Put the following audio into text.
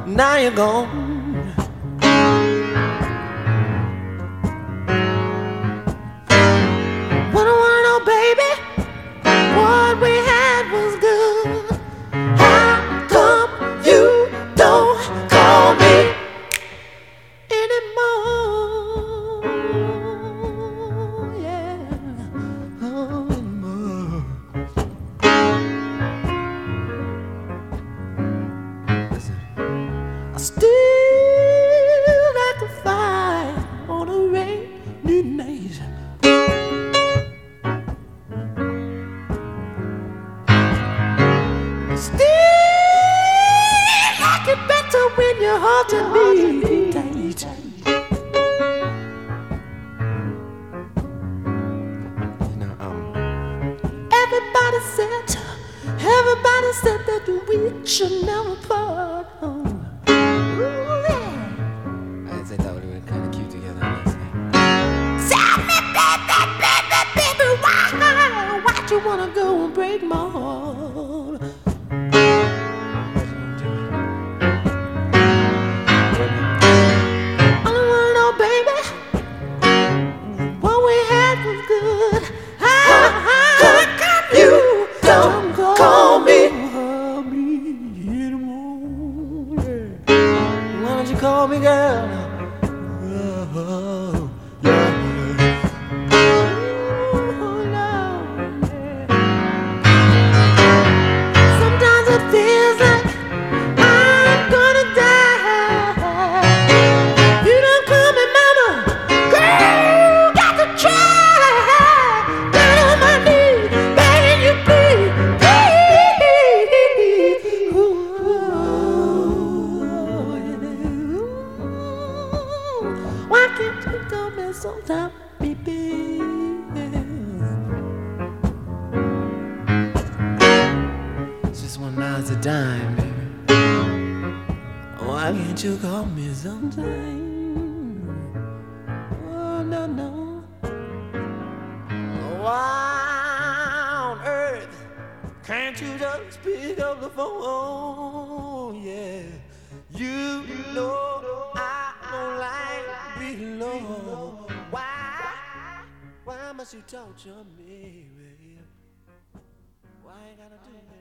now you're gone. What I wanna know, baby, what we had was good. How come you don't call me anymore? Yeah, anymore. Listen, I still like a fire on a rainy night. Still like it better when your heart and me tight. You know, everybody said that we should never part. Ooh, yeah. I said that would have been kind of cute together. Tell me, baby, why'd you wanna go and break my heart? All I wanna know, baby, what we had was good. How come you don't call me anymore? Why don't you call me, girl? Sometimes it feels like I'm gonna die. You don't call me mama, girl, got to try. Down on my knees, begging you please, please. Why can't you call me sometime, baby? Just $1 a dime, baby. Why can't you call me sometime? Oh, no. Why on earth can't you just pick up the phone? Yeah, you know I don't like being alone. Why must you torture me, baby? Why you gotta do that?